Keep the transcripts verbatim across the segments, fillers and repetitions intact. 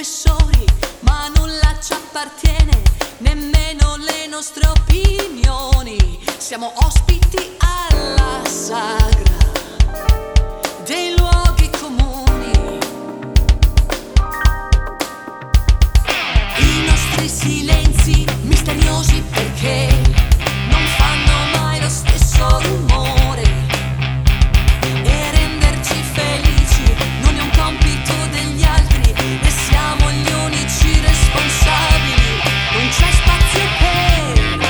professori, ma nulla ci appartiene, nemmeno le nostre opinioni. Siamo ospiti alla sagra dei luoghi comuni. I nostri silenzi misteriosi perché non fanno mai lo stesso rumore, e renderci felici non è un compito degli altri, ne siamo gli unici responsabili. Non c'è spazio per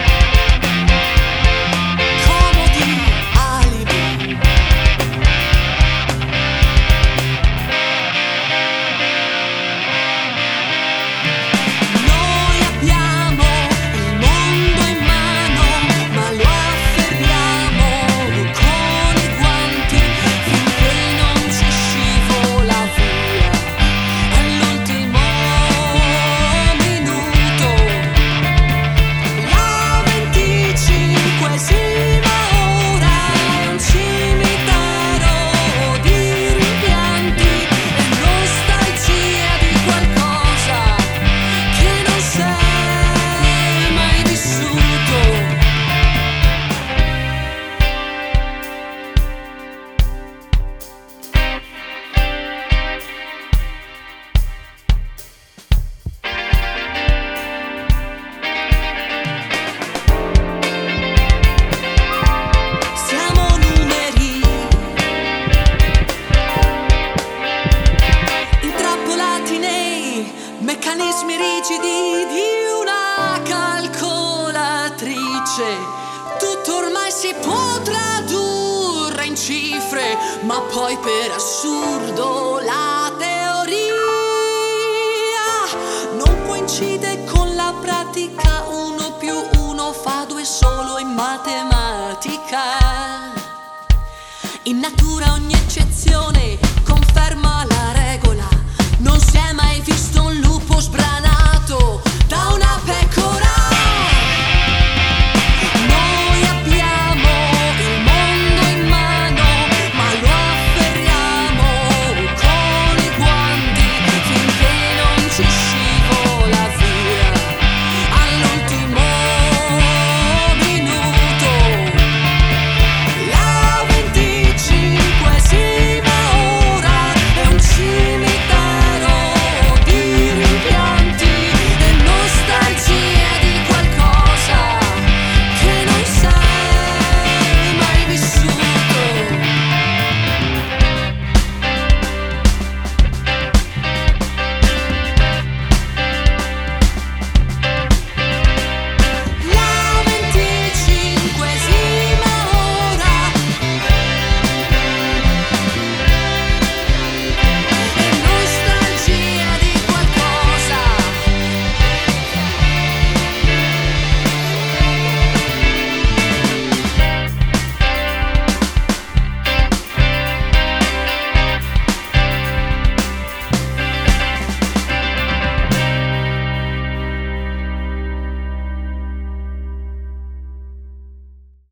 comodi alibi. Noi abbiamo il mondo in mano, ma lo afferriamo con i guanti finché non ci scivola via all'ultimo minuto. La venticinquesima ora è un cimitero di rimpianti e nostalgia di qualcosa che non sei mai vissuto. Siamo numeri intrappolati nei meccanismi rigidi di una calcolatrice. Tutto ormai si può tradurre in cifre, ma poi per assurdo la teoria non coincide con la pratica. Uno più uno fa due solo in matematica. In natura ogni eccezione